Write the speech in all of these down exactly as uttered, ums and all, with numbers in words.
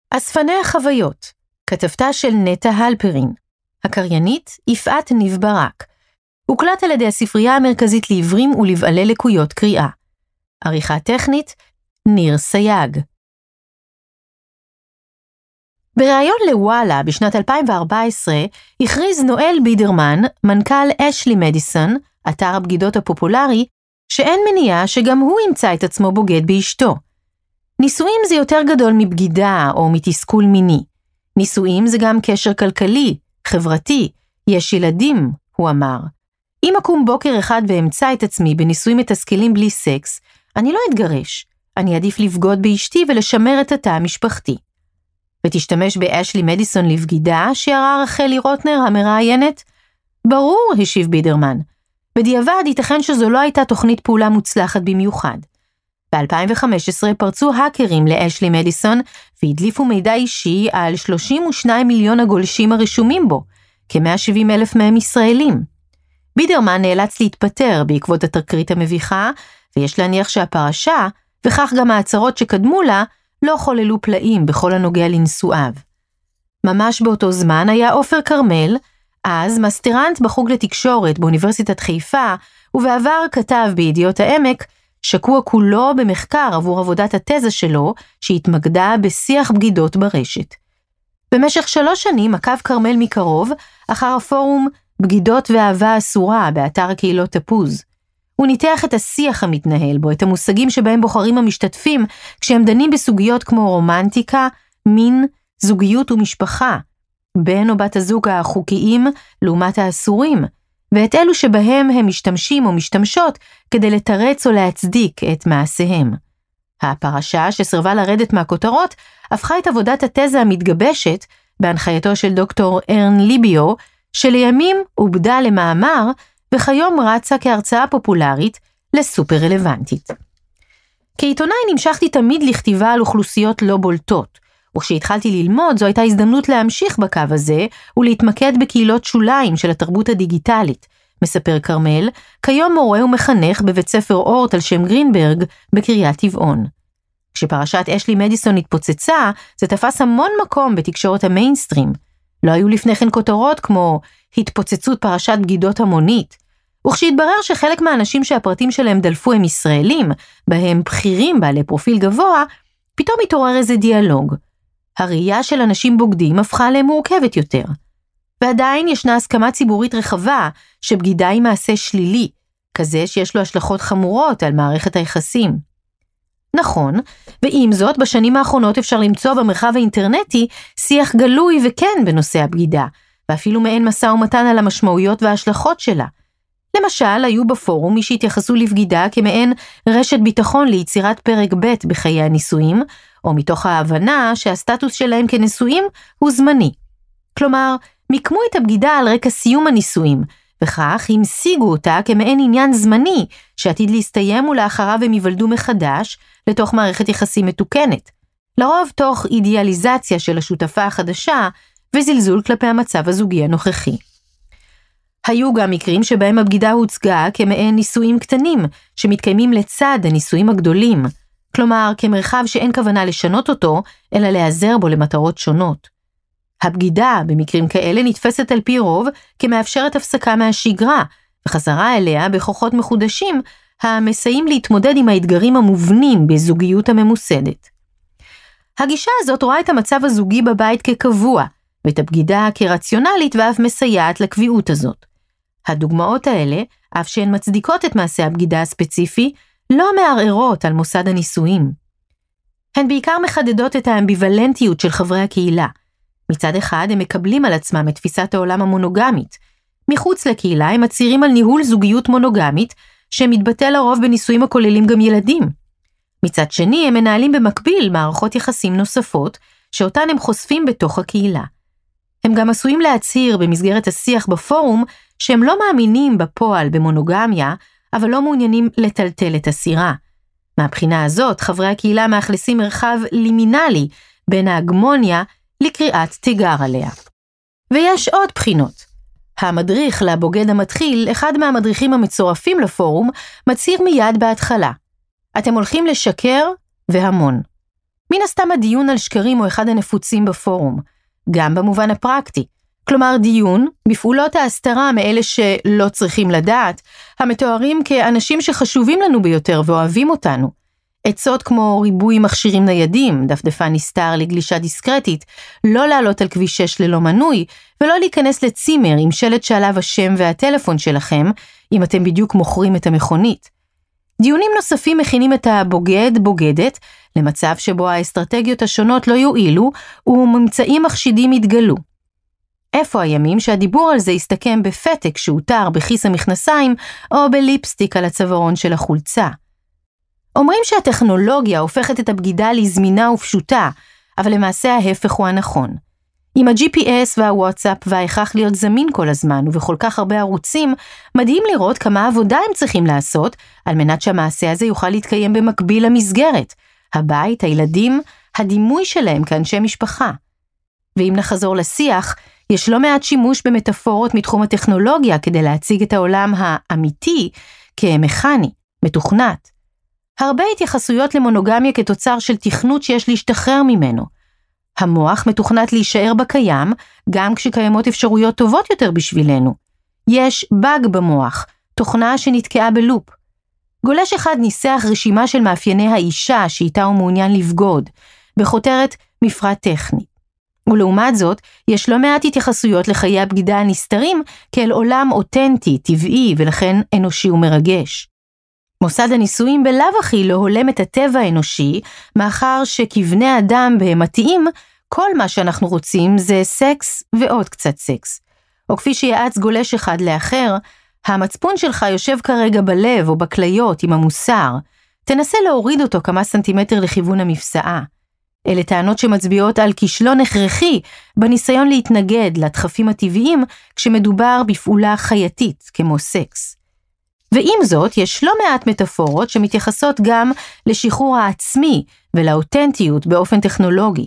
אספני החוויות, כתבתה של נטע הלפרין, הקריינית יפעת ניב ברק, הוקלט על ידי הספרייה המרכזית לעיוורים ולבעלי לקויות קריאה. עריכה טכנית, ניר סייג. בריאיון לוואלה בשנת אלפיים וארבע עשרה, הכריז נואל בידרמן, מנכ"ל אשלי מדיסון, אתר הבגידות הפופולרי, שאין מניעה שגם הוא ימצא את עצמו בוגד באשתו. נישואים זה יותר גדול מבגידה או מתסכול מיני. נישואים זה גם קשר כלכלי, חברתי, יש ילדים, הוא אמר. אם אקום בוקר אחד ואמצא את עצמי בנישואים מתסכלים בלי סקס, אני לא אתגרש. אני עדיף לבגוד באשתי ולשמר את התא המשפחתי. ותשתמש באשלי מדיסון לבגידה, שירה רחלי רוטנר המראיינת? ברור, השיב בידרמן. בדיעבד ייתכן שזו לא הייתה תוכנית פעולה מוצלחת במיוחד. ב-אלפיים וחמש עשרה פרצו האקרים לאשלי מדיסון והדליפו מידע אישי על שלושים ושניים מיליון הגולשים הרשומים בו, כ-מאה ושבעים אלף מהם ישראלים. בידרמן נאלץ להתפטר בעקבות התקרית המביכה, ויש להניח שהפרשה, וכך גם ההצהרות שקדמו לה, לא חוללו פלאים בכל הנוגע לנשואיו. ממש באותו זמן היה עופר כרמל, אז מסטרנט בחוג לתקשורת באוניברסיטת חיפה, ובעבר כתב בידיעות העמק, שקוע כולו במחקר עבור עבודת התזה שלו, שהתמקדה בשיח בגידות ברשת. במשך שלוש שנים עקב כרמל מקרוב, אחר הפורום בגידות ואהבה אסורה באתר הקהילות תפוז. הוא ניתח את השיח המתנהל בו, את המושגים שבהם בוחרים המשתתפים, כשהם דנים בסוגיות כמו רומנטיקה, מין, זוגיות ומשפחה, בן או בת הזוג החוקיים לעומת האסורים, ואת אלו שבהם הם משתמשים או משתמשות כדי לתרץ או להצדיק את מעשיהם. הפרשה שסרבה לרדת מהכותרות הפכה את עבודת התזה המתגבשת בהנחייתו של דוקטור ארן ליביו, שלימים עובדה למאמר וכיום רצה כהרצאה פופולרית לסופר רלוונטית. כעיתונאי נמשכתי תמיד לכתיבה על אוכלוסיות לא בולטות, וכשהתחלתי ללמוד זו הייתה הזדמנות להמשיך בקו הזה ולהתמקד בקהילות שוליים של התרבות הדיגיטלית, מספר כרמל, כיום מורה ומחנך בבית ספר אורט על שם גרינברג בקריית טבעון. כשפרשת אשלי מדיסון התפוצצה, זה תפס המון מקום בתקשורת המיינסטרים. לא היו לפני כן כותרות כמו התפוצצות פרשת בגידות המונית, וכשהתברר שחלק מהאנשים שהפרטים שלהם דלפו הם ישראלים, בהם בכירים בעלי פרופיל גבוה, פתאום התעורר איזה דיאלוג. הראייה של אנשים בוגדים הפכה להם מורכבת יותר. ועדיין ישנה הסכמה ציבורית רחבה שבגידה היא מעשה שלילי, כזה שיש לו השלכות חמורות על מערכת היחסים. נכון, ועם זאת בשנים האחרונות אפשר למצוא במרחב האינטרנטי שיח גלוי וכן בנושא הבגידה, ואפילו מעין מסע ומתן על המשמעויות וההשלכות שלה. למשל, היו בפורום מי שהתייחסו לבגידה כמעין רשת ביטחון ליצירת פרק ב' בחיי הנישואים, או מתוך ההבנה שהסטטוס שלהם כנישואים הוא זמני. כלומר, מיקמו את הבגידה על רקע סיום הנישואים, וכך המשיגו אותה כמעין עניין זמני, שעתיד להסתיים ולאחריו הם יוולדו מחדש לתוך מערכת יחסים מתוקנת. לרוב תוך אידיאליזציה של השותפה החדשה, וזלזול כלפי המצב הזוגי הנוכחי. היו גם מקרים שבהם הבגידה הוצגה כמעין נישואים קטנים, שמתקיימים לצד הנישואים הגדולים, כלומר כמרחב שאין כוונה לשנות אותו, אלא להיעזר בו למטרות שונות. הבגידה במקרים כאלה נתפסת על פי רוב כמאפשרת הפסקה מהשגרה, וחזרה אליה בכוחות מחודשים, המסייעים להתמודד עם האתגרים המובנים בזוגיות הממוסדת. הגישה הזאת רואה את המצב הזוגי בבית כקבוע, ואת הבגידה כרציונלית ואף מסייעת לקביעות הזאת. הדוגמאות האלה, אף שהן מצדיקות את מעשה הבגידה הספציפי, לא מערערות על מוסד הנישואים. הן בעיקר מחדדות את האמביוולנטיות של חברי הקהילה. מצד אחד הם מקבלים על עצמם את תפיסת העולם המונוגמית. מחוץ לקהילה הם מצהירים על ניהול זוגיות מונוגמית, שמתבטא לרוב בנישואים הכוללים גם ילדים. מצד שני הם מנהלים במקביל מערכות יחסים נוספות, שאותן הם חושפים בתוך הקהילה. הם גם עשויים להצהיר במסגרת השיח בפורום, שהם לא מאמינים בפועל במונוגמיה, אבל לא מעוניינים לטלטל את הסירה. מהבחינה הזאת, חברי הקהילה מאכלסים מרחב לימינלי בין ההגמוניה לקריאת תיגר עליה. ויש עוד בחינות. המדריך לבוגד המתחיל, אחד מהמדריכים המצורפים לפורום, מצהיר מיד בהתחלה. אתם הולכים לשקר והמון. מן הסתם הדיון על שקרים הוא אחד הנפוצים בפורום, גם במובן הפרקטי. כלומר דיון בפעולות ההסתרה מאלה שלא צריכים לדעת, המתוארים כאנשים שחשובים לנו ביותר ואוהבים אותנו. עצות כמו ריבוי מכשירים ניידים, דפדפן נסתר לגלישה דיסקרטית, לא לעלות על כביש שש ללא מנוי, ולא להיכנס לצימר עם שלט שעליו השם והטלפון שלכם, אם אתם בדיוק מוכרים את המכונית. דיונים נוספים מכינים את הבוגד בוגדת, למצב שבו האסטרטגיות השונות לא יועילו, וממצאים מחשידים יתגלו. איפה הימים שהדיבור על זה יסתכם בפתק שהותר בכיס המכנסיים, או בליפסטיק על הצווארון של החולצה. אומרים שהטכנולוגיה הופכת את הבגידה לזמינה ופשוטה, אבל למעשה ההפך הוא הנכון. עם ה-ג'י פי אס והוואטסאפ וההכרח להיות זמין כל הזמן ובכל כך הרבה ערוצים, מדהים לראות כמה עבודה הם צריכים לעשות, על מנת שהמעשה הזה יוכל להתקיים במקביל למסגרת, הבית, הילדים, הדימוי שלהם כאנשי משפחה. ואם נחזור לשיח, יש לא מעט שימוש במטאפורות מתחום הטכנולוגיה כדי להציג את העולם האמיתי כמכני, מתוכנת. הרבה התייחסויות למונוגמיה כתוצר של תכנות שיש להשתחרר ממנו. המוח מתוכנת להישאר בקיים, גם כשקיימות אפשרויות טובות יותר בשבילנו. יש באג במוח, תוכנה שנתקעה בלופ. גולש אחד ניסח רשימה של מאפייני האישה שאיתה הוא מעוניין לבגוד, בכותרת מפרט טכני. ולעומת זאת, יש לא מעט התייחסויות לחיי הבגידה הנסתרים כאל עולם אותנטי, טבעי ולכן אנושי ומרגש. מוסד הניסויים בלאו הכי לא הולם את הטבע האנושי, מאחר שכבני אדם בהמתיים, כל מה שאנחנו רוצים זה סקס ועוד קצת סקס. או כפי שיעץ גולש אחד לאחר, המצפון שלך יושב כרגע בלב או בכליות עם המוסר, תנסה להוריד אותו כמה סנטימטר לכיוון המפסעה. אלה טענות שמצביעות על כישלון הכרחי בניסיון להתנגד לדחפים הטבעיים כשמדובר בפעולה חייתית כמו סקס. ועם זאת, יש לא מעט מטאפורות שמתייחסות גם לשחרור העצמי ולאותנטיות באופן טכנולוגי.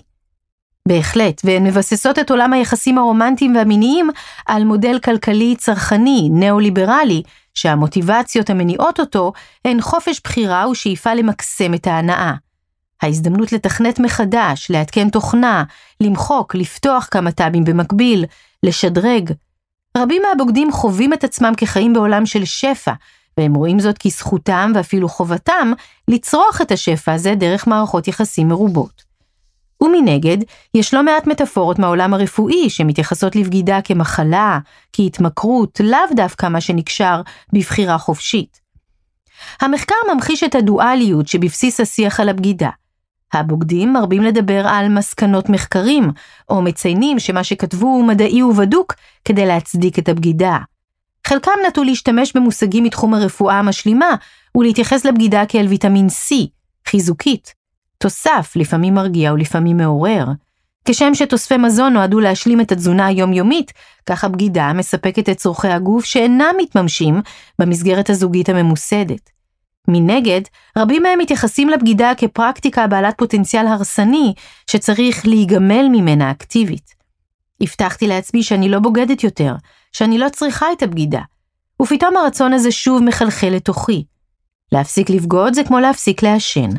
בהחלט, והן מבססות את עולם היחסים הרומנטיים והמיניים על מודל כלכלי צרכני, נאו-ליברלי, שהמוטיבציות המניעות אותו הן חופש בחירה ושאיפה למקסם את ההנאה. ההזדמנות לתכנת מחדש, להתקן תוכנה, למחוק, לפתוח כמה טאבים במקביל, לשדרג. רבים מהבוגדים חווים את עצמם כחיים בעולם של שפע, והם רואים זאת כזכותם ואפילו חובתם לצרוך את השפע הזה דרך מערכות יחסים מרובות. ומנגד, יש לא מעט מטאפורות מהעולם הרפואי שמתייחסות לבגידה כמחלה, כהתמכרות, לאו דווקא מה שנקשר בבחירה חופשית. המחקר ממחיש את הדואליות שבבסיס השיח על הבגידה. הבוגדים מרבים לדבר על מסקנות מחקרים, או מציינים שמה שכתבו הוא מדעי ובדוק כדי להצדיק את הבגידה. חלקם נטו להשתמש במושגים מתחום הרפואה המשלימה, ולהתייחס לבגידה כאל ויטמין C, חיזוקית, תוסף, לפעמים מרגיע ולפעמים מעורר. כשם שתוספי מזון נועדו להשלים את התזונה היומיומית, כך הבגידה מספקת את צורכי הגוף שאינם מתממשים במסגרת הזוגית הממוסדת. מנגד, רבים מהם מתייחסים לבגידה כפרקטיקה בעלת פוטנציאל הרסני שצריך להיגמל ממנה אקטיבית. הבטחתי לעצמי שאני לא בוגדת יותר, שאני לא צריכה את הבגידה, ופתאום הרצון הזה שוב מחלחל לתוכי. להפסיק לבגוד זה כמו להפסיק לעשן.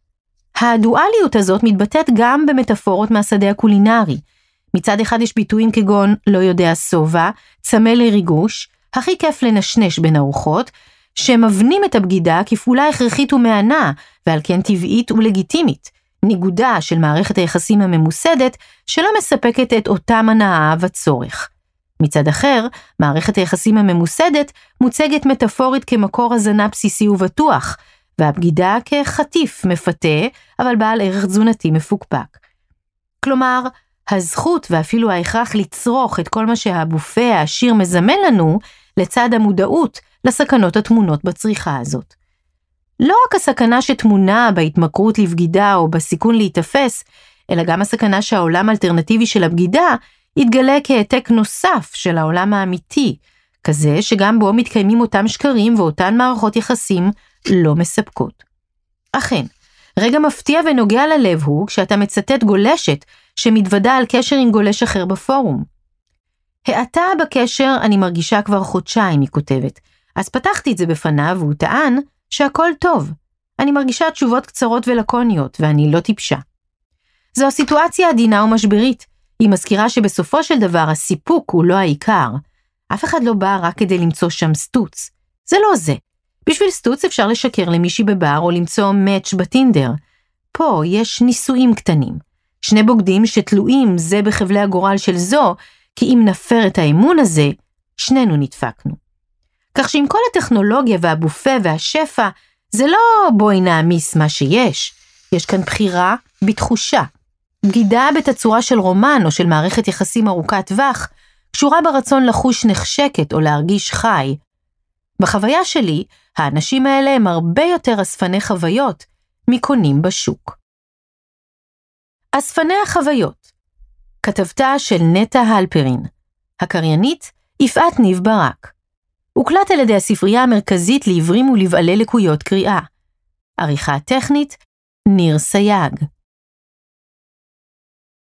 הדואליות הזאת מתבטאת גם במטאפורות מהשדה הקולינרי. מצד אחד יש ביטויים כגון לא יודע סובה, צמא לריגוש, הכי כיף לנשנש בין ארוחות, שמבנים את הבגידה כפעולה הכרחית ומענה, ועל כן טבעית ולגיטימית, ניגודה של מערכת היחסים הממוסדת שלא מספקת את אותה הנאה וצורך. מצד אחר, מערכת היחסים הממוסדת מוצגת מטאפורית כמקור הזנה בסיסי ובטוח, והבגידה כחטיף מפתה, אבל בעל ערך תזונתי מפוקפק. כלומר, הזכות ואפילו ההכרח לצרוך את כל מה שהבופה העשיר מזמן לנו, לצד המודעות לסכנות התמונות בצריכה הזאת. לא רק הסכנה שתמונה בהתמכרות לבגידה או בסיכון להתאפס, אלא גם הסכנה שהעולם האלטרנטיבי של הבגידה יתגלה כהעתק נוסף של העולם האמיתי, כזה שגם בו מתקיימים אותם שקרים ואותן מערכות יחסים לא מספקות. אכן, רגע מפתיע ונוגע ללב הוא כשאתה מצטט גולשת שמתוודה על קשר עם גולש אחר בפורום. העתה בקשר אני מרגישה כבר חודשיים, היא כותבת, אז פתחתי את זה בפניו והוא טען שהכל טוב. אני מרגישה תשובות קצרות ולקוניות ואני לא טיפשה. זו סיטואציה עדינה ומשברית. היא מזכירה שבסופו של דבר הסיפוק הוא לא העיקר. אף אחד לא בא רק כדי למצוא שם סטוץ. זה לא זה. בשביל סטוץ אפשר לשקר למישהי בבר או למצוא מאץ' בטינדר. פה יש ניסויים קטנים. שני בוגדים שתלויים זה בחבלי הגורל של זו, כי אם נפר את האמון הזה, שנינו נדפקנו. כך שעם כל הטכנולוגיה והבופה והשפע, זה לא בואי נעמיס מה שיש. יש כאן בחירה בתחושה. בגידה בתצורה של רומן או של מערכת יחסים ארוכת טווח, קשורה ברצון לחוש נחשקת או להרגיש חי. בחוויה שלי, האנשים האלה הם הרבה יותר אספני חוויות מקונים בשוק. אספני החוויות. כתבתה של נטע הלפרין. הקריינית, יפעת ניב ברק. הוקלט על ידי הספרייה המרכזית לעיוורים ולבעלי לקויות קריאה. עריכה טכנית, ניר סייג.